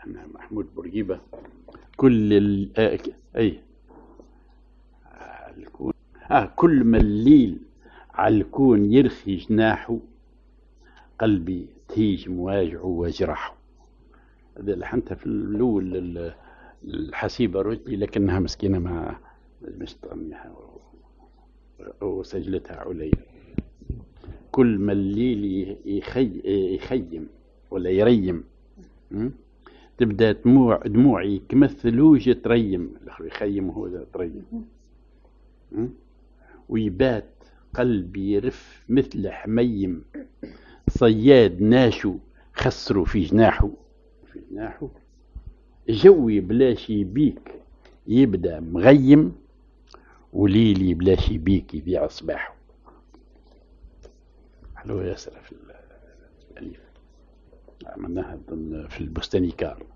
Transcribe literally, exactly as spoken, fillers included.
احنا محمود بورقيبة. كل ال... آه اي آه الكون آه كل ما الليل على الكون يرخي جناحه، قلبي تهيج مواجعه وجرحه. هذا لحنتها في الأول الحسيبة رجلي، لكنها مسكينة ما مش تغنيها وسجلتها عليا. كل ما الليل يخي يخيم ولا يريم، تبدأ دموع دموعي كمثلوج تريم. يخيم هو تريم، ويبات قلبي يرف مثل حميم، صياد ناشو خسروا في جناحه في جناحه. جوي بلاش يبيك يبدأ مغيم، وليلي بلاش يبيك يبيع صباحه. حلوة ياسر في الأليف، عملناها في البستاني كار.